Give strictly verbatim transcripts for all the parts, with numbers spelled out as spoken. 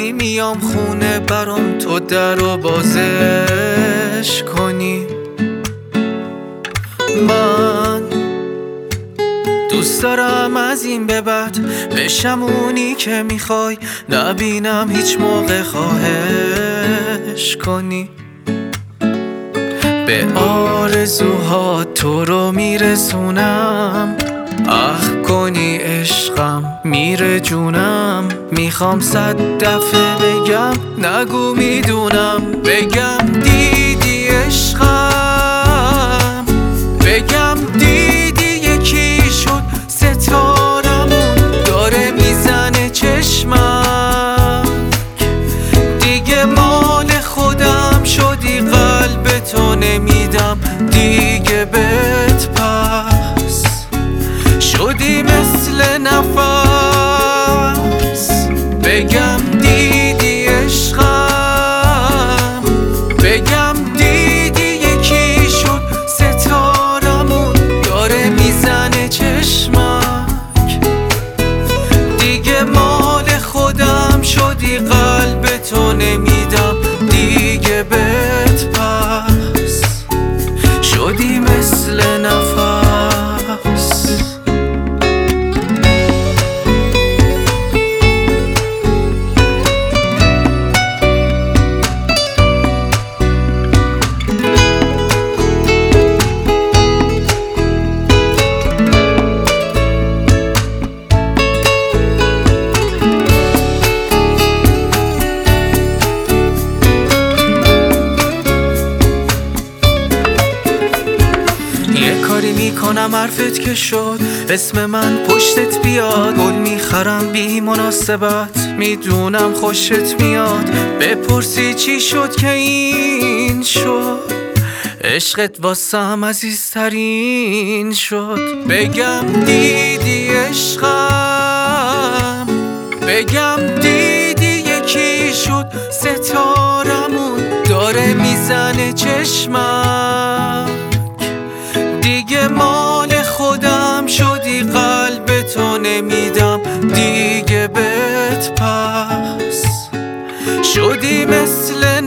ولی میام خونه برام تو در رو بازش کنی. من دوست دارم از این به بعد بشم اونی که میخوای، نبینم هیچ موقع خواهش کنی. به آرزوها تو رو میرسونم، اخ کنی عشقم میره جونم. میخوام صد دفعه بگم نگو میدونم، بگم دیدی عشقم، بگم دیدی یکی شد ستارمون داره میزنه چشمک. دیگه مال خودم شدی قلب تو نمیدم دیگه بهت، پس شدی مثل نفس. بگم دیدی عشقم، بگم دیدی یکی شد ستارمون داره میزنه چشمک. دیگه مال خودم شدی قلب تو نمیدم دیگه بهت، پس شدی مثل نفس. یه کاری میکنم حرفت که شد اسم من پشتت بیاد، گل میخرم بی مناسبت میدونم خوشت میاد. بپرسی چی شد که این شد، عشقت واسم عزیزترین شد. بگم دیدی عشقم، بگم دیدی یکی شد ستارمون داره میزنه چشمم. دیگه مال خودم شدی قلب تو نمیدم دیگه بهت، پس شدی مثل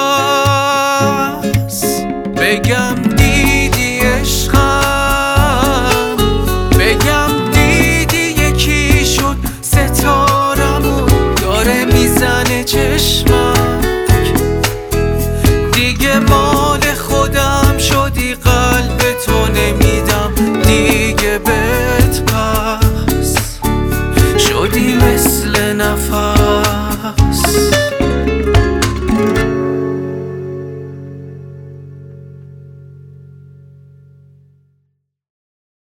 نفس. بگم دیدی عشقم، بگم دیدی یکی شد ستارمون داره میزنه چشمک. دیگه مال خودم شدی قلب تو نمیدم دیگه بهت، پس شدی مثل نفس.